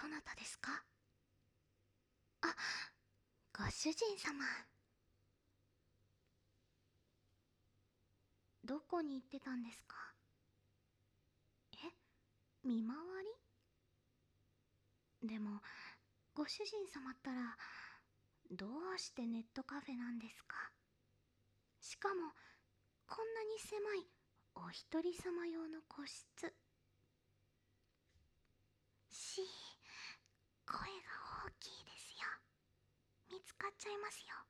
なたですか？あ、ご主人様。どこに行ってたんですか？え、見回り？でも、ご主人様ったら、どうしてネットカフェなんですか？しかも、こんなに狭いお一人様用の個室。声が大きいですよ。見つかっちゃいますよ。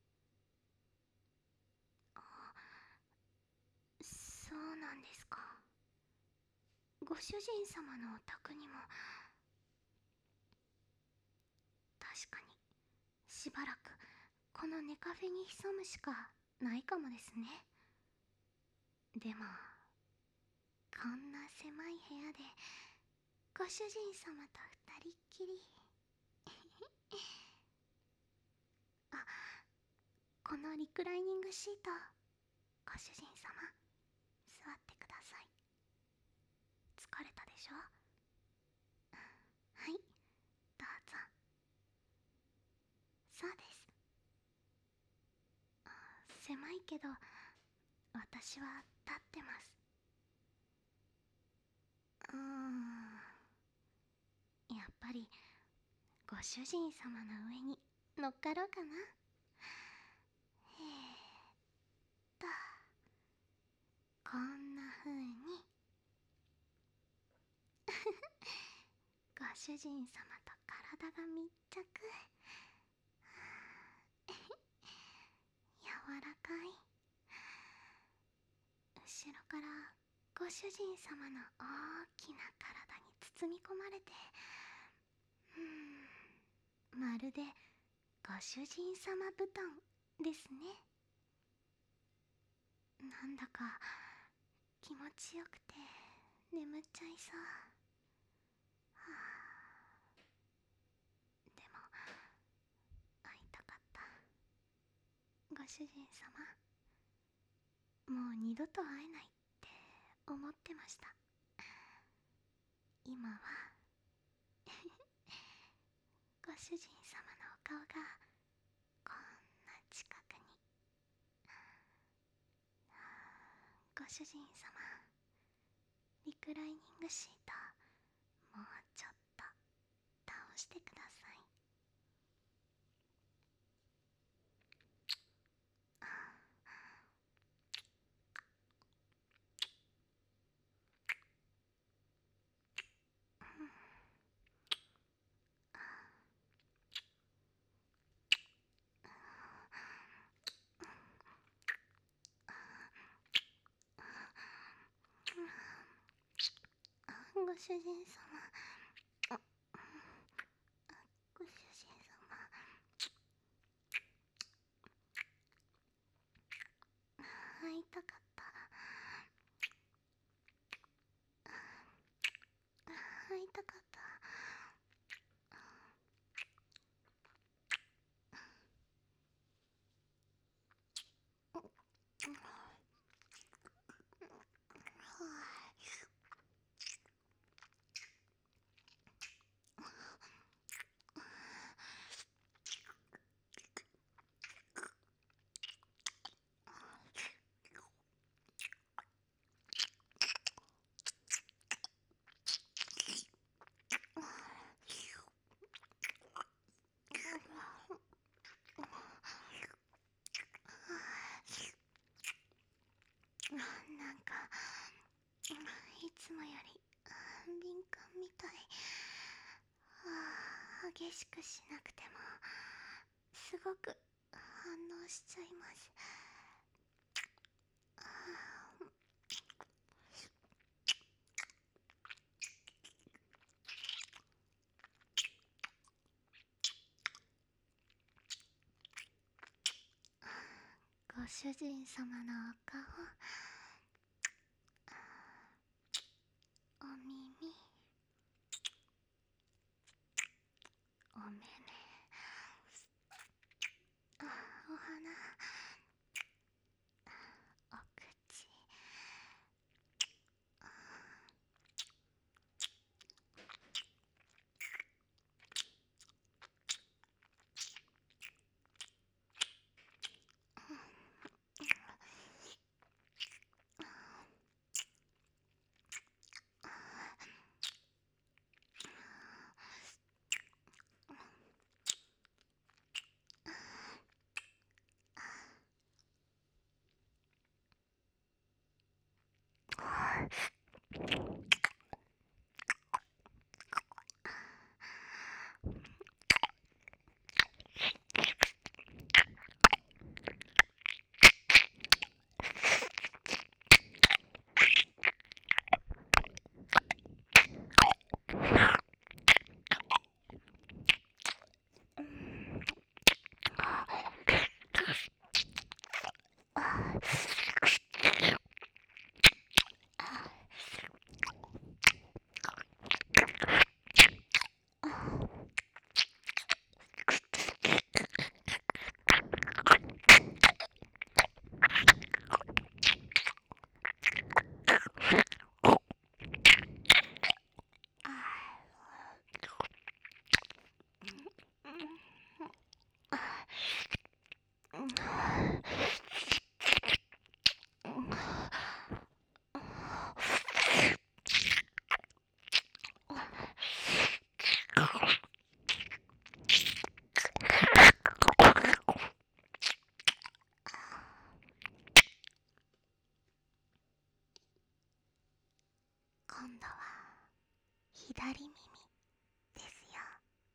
そうなんですか。ご主人様のお宅にも確かにしばらくこのネカフェに潜むしかないかもですね。でもこんな狭い部屋でご主人様と二人っきり。あ、このリクライニングシート、ご主人様座ってください。疲れたでしょ？はい、どうぞ。そうです。狭いけど私は立ってます。やっぱりご主人様の上に乗っかろうかな。えーっとこんな風にご主人様と体が密着。柔らかい。後ろからご主人様の大きな体に包み込まれて、まるでご主人様布団ですね。なんだか気持ちよくて眠っちゃいそう。でも会いたかった。ご主人様、もう二度と会えないって思ってました。今はご主人様のお顔がこんな近くに。ご主人様、リクライニングシートもうちょっと倒してください。ご主人様、ご主人様、会いたかった。会いたかった。なんかいつもより敏感みたい。激しくしなくてもすごく反応しちゃいます。ご主人様のお顔、お耳、お目目、お鼻、お口、 左耳ですよ。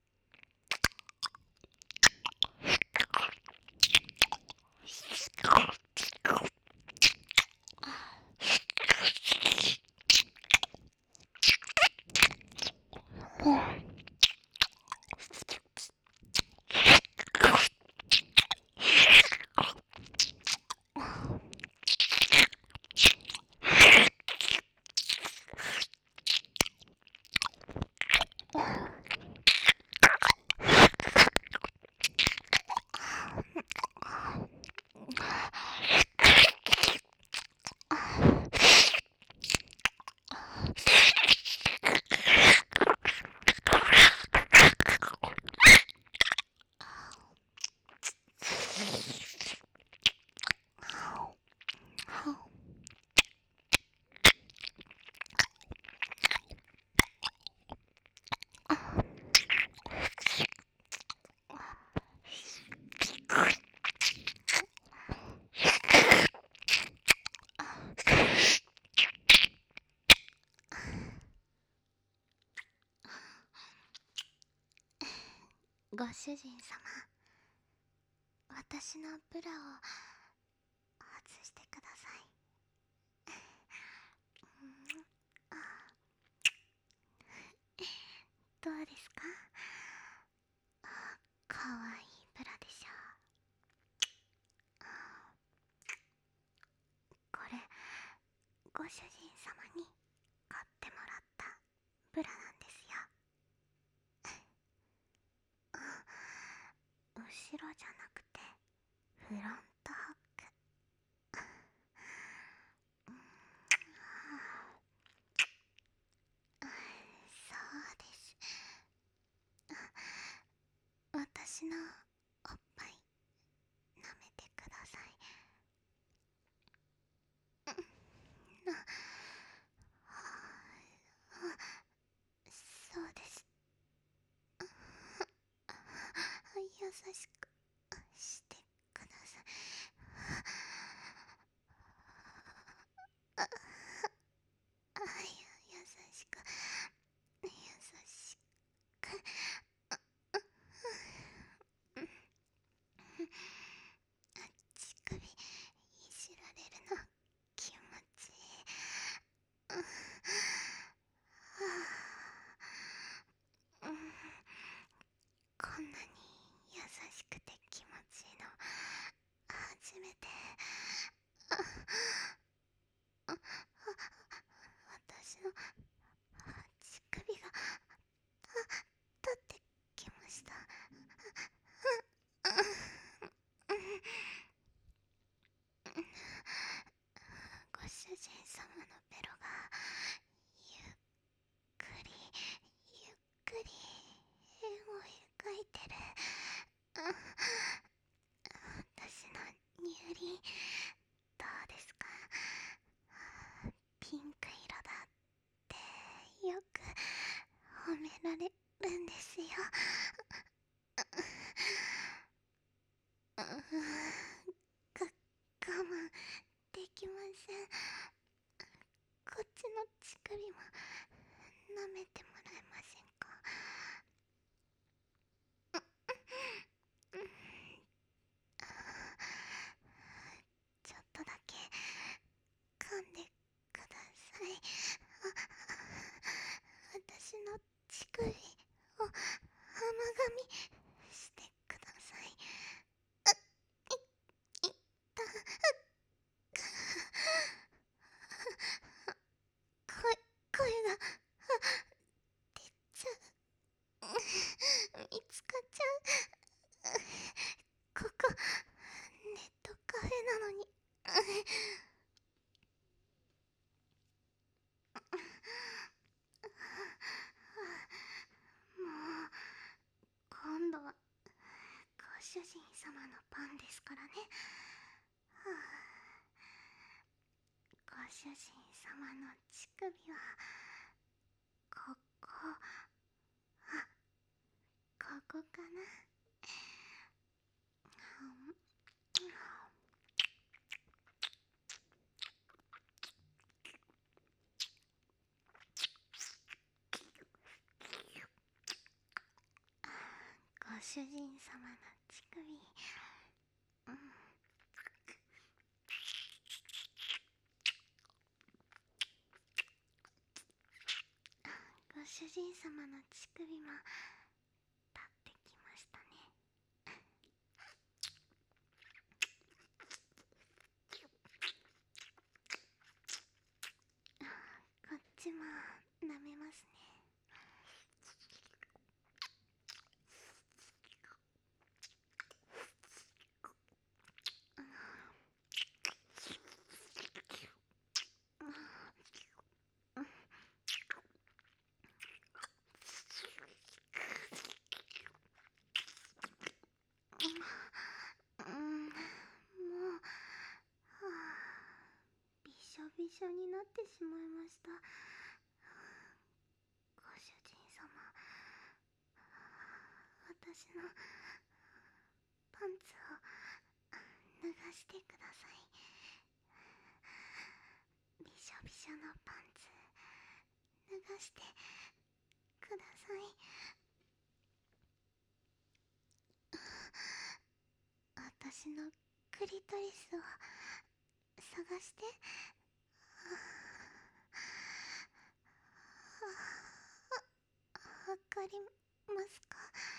ご主人様、私のブラを外してください。どうですか？かわいいブラでしょ。これ、ご主人様に買ってもらったブラなんですよ。後ろじゃなくてフロントホック。そうです。私のおっぱい舐めてください。そうです。優しくしてください。優しく、優しく。乳首いじられるの気持ちいい。こんなに優しくて気持ちいいの初めて。私の乳首が立ってきました。ご主人様のベロがゆっくりゆっくり円を描いてる。私の乳輪どうですか？ピンク色だってよく褒められるんですよ。我慢できません。こっちの乳首も舐めてもらえませんか？ちょっとだけ噛んでください。私の乳首を甘噛みしてください。いった声が出ちゃう。見つかっちゃう。ここネットカフェなのに。もう今度はご主人様の番ですからね。ご主人様の乳首はここ、ここかな。 主人様の乳首、ご主人様の乳首も立ってきましたね。こっちも舐めますね。もう、びしょびしょになってしまいました。ご主人様、私のパンツを脱がしてください。びしょびしょのパンツ脱がしてください。私のクリトリスを探して。わかりますか？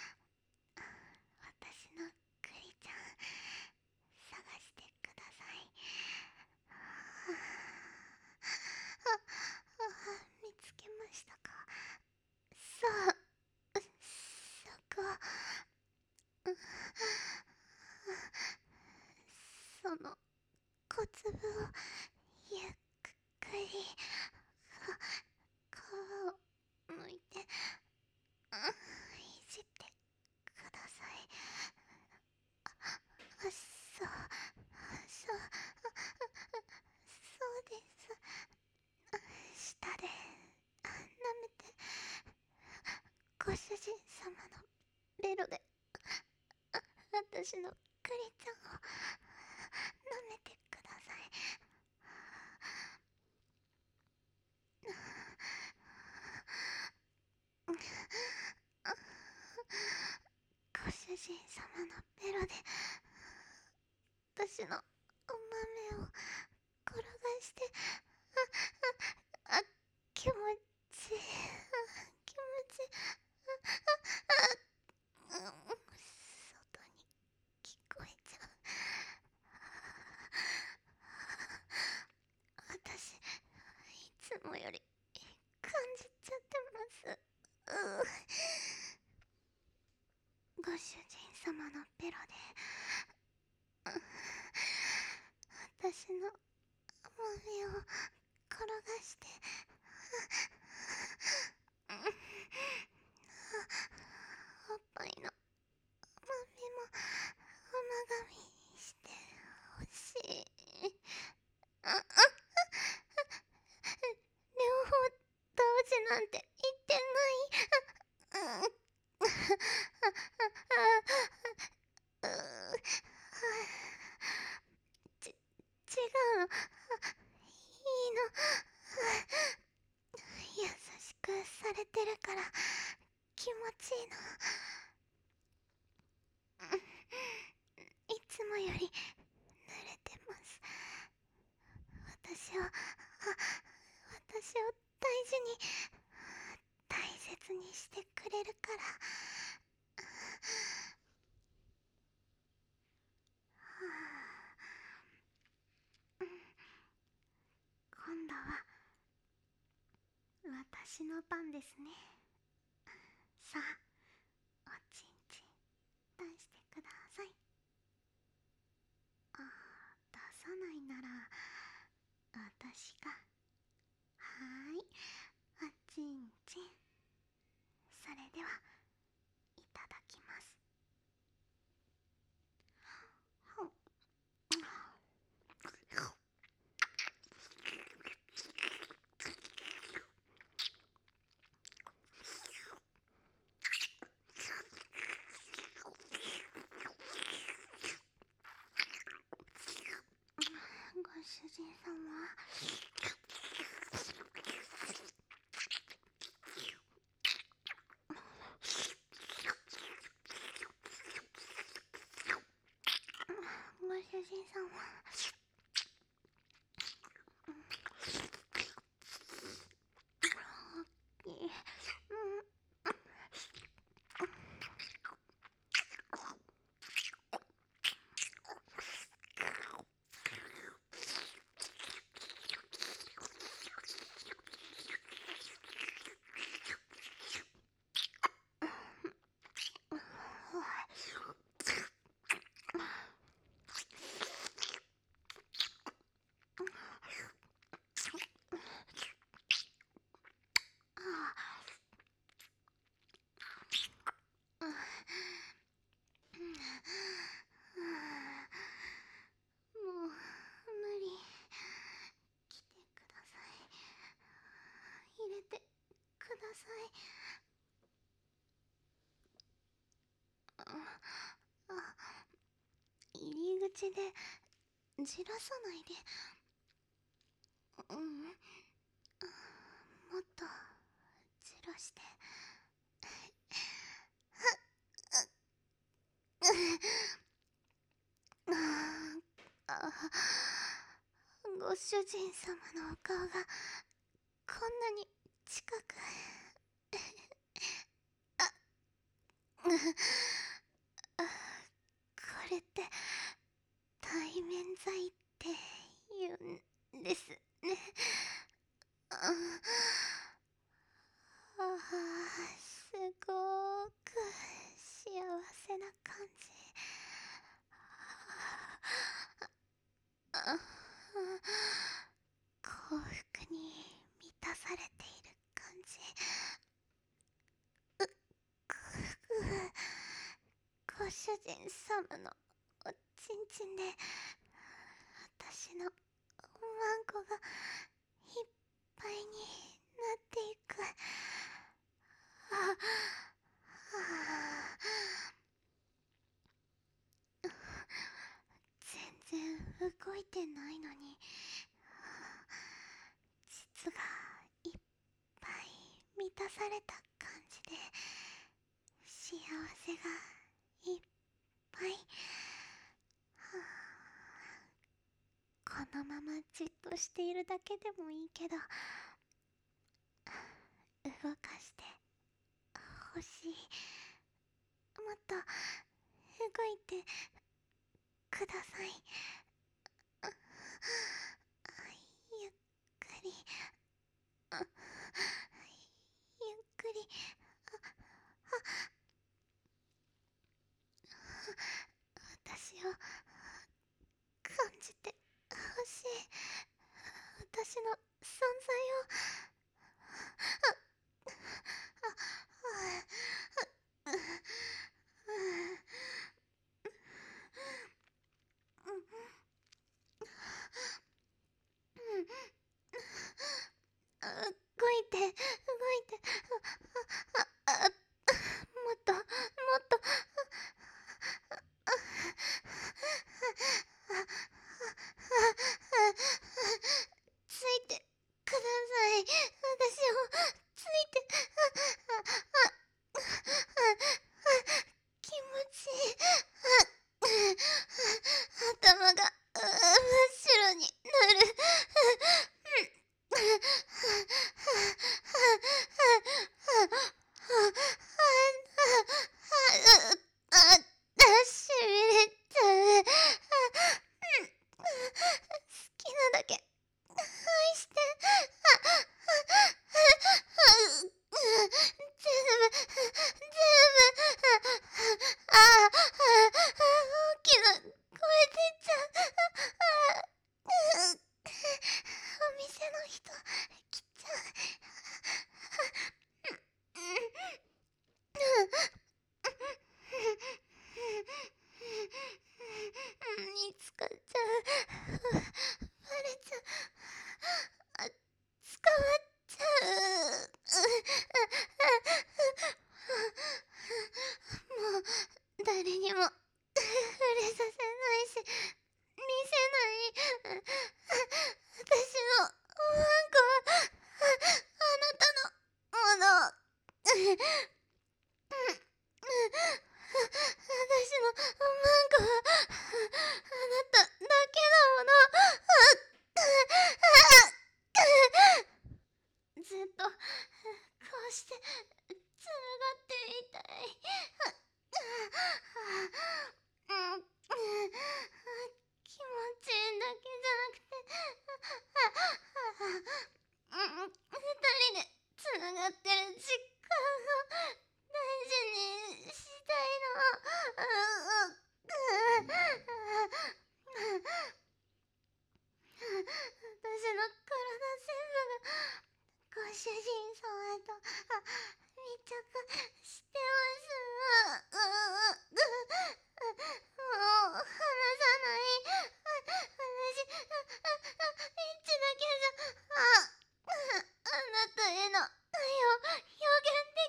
私のクリちゃん探してください。見つけましたか？そう、そこ。その小粒をゆっくり皮をむいていじってください。そうそうです。舌で舐めて、ご主人様のベロで私のクリちゃんを舐めてください。ご主人様のベロで私のお豆を転がして、気持ちいい、気持ちいい。外に聞こえちゃう。私、いつもより感じちゃってます。ご主人様のベロで私の豆を転がしておっぱいの豆も甘噛みしてほしい。両方同時なんて言ってない。違うの。いいの。優しくされてるから気持ちいいの。いつもより濡れてます。私を大事に大切にしてくれるから。今度は私の番ですね。さあ、おちんちん出してください。出さないなら私が。はーい、おちんちん。それではいただきます。ご主人様、 入り口でじらさないで。もっとじらして。ご主人様のお顔がこんなに近く。これって対面罪って言うんですね。すごーく幸せな感じ。幸福に満たされている感じ。ご主人様のおちんちんで私のワンコがいっぱいになっていく。全然動いてないのに膣がいっぱい満たされた感じで幸せがいっぱい。このままじっとしているだけでもいいけど動かしてほしい。もっと動いてください。ゆっくりゆっくり。私を感じてほしい。私の存在を。動いて動いて。もっともっと。ついてください。私をついて。気持ちいい。頭が真っ白になる。しびれちゃう。好きなだけ愛して。全部大きな声出ちゃう。お店の人来ちゃう。見つかっちゃう。バレちゃう。捕まっちゃう。もう誰にも触れさせないし見せない。私のワンコはあなたのもの。私のワンコはあなただけのもの。ずっとこうしてつながっていたい。気持ちいいだけじゃなくて二人でつながってる実感を大事にしたいの。私の体全部がご主人様と密着してます。もう離さない。私エッチだけじゃあなたへの愛を表現で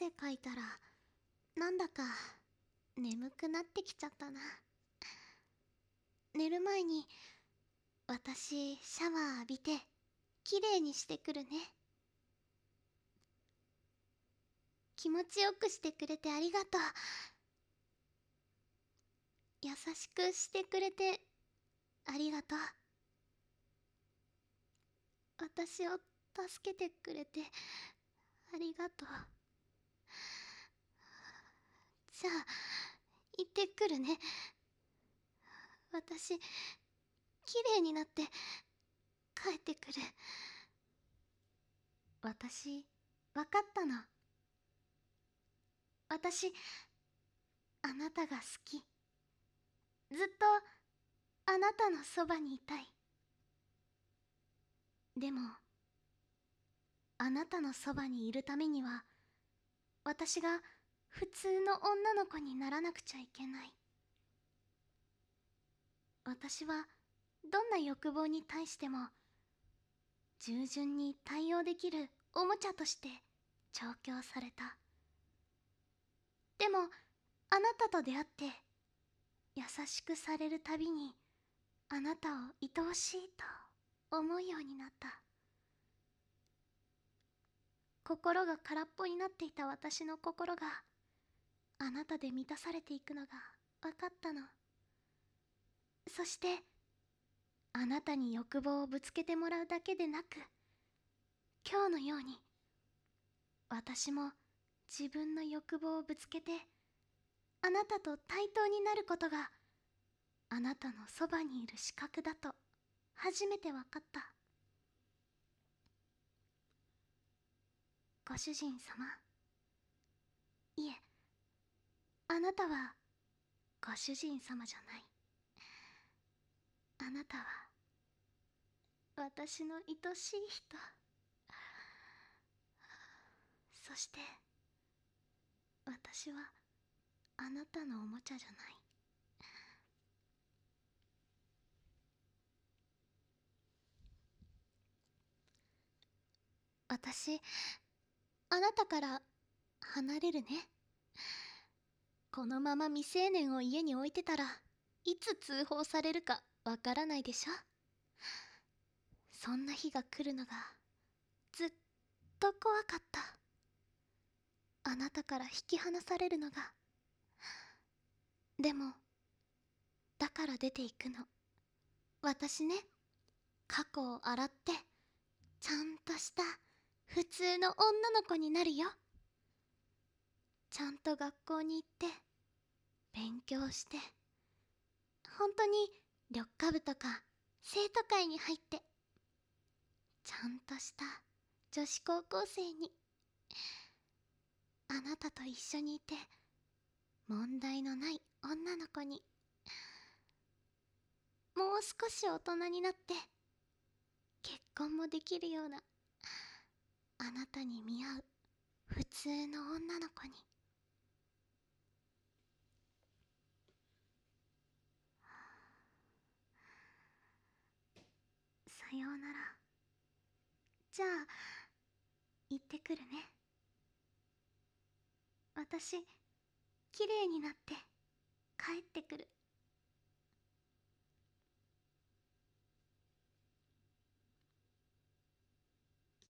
汗かいたらなんだか眠くなってきちゃったな。寝る前に私シャワー浴びてきれいにしてくるね。気持ちよくしてくれてありがとう。優しくしてくれてありがとう。私を助けてくれてありがとう。じゃあ行ってくるね。私きれいになって帰ってくる。私わかったの。私あなたが好き。ずっとあなたのそばにいたい。でもあなたのそばにいるためには私が普通の女の子にならなくちゃいけない。私はどんな欲望に対しても従順に対応できるおもちゃとして調教された。でもあなたと出会って優しくされるたびにあなたを愛おしいと思うようになった。心が空っぽになっていた私の心があなたで満たされていくのが分かったの。そしてあなたに欲望をぶつけてもらうだけでなく、今日のように私も自分の欲望をぶつけてあなたと対等になることがあなたのそばにいる資格だと初めて分かった。ご主人様、いえ、あなたはご主人様じゃない。あなたは私の愛しい人。そして私はあなたのおもちゃじゃない。私あなたから離れるね。このまま未成年を家に置いてたらいつ通報されるかわからないでしょ。そんな日が来るのがずっと怖かった。あなたから引き離されるのが。でもだから出ていくの。私ね、過去を洗ってちゃんとした普通の女の子になるよ。ちゃんと学校に行って勉強して、本当に緑化部とか生徒会に入って、ちゃんとした女子高校生に、あなたと一緒にいて問題のない女の子に、もう少し大人になって結婚もできるようなあなたに見合う普通の女の子に。さようなら。じゃあ行ってくるね。私きれいになって帰ってくる。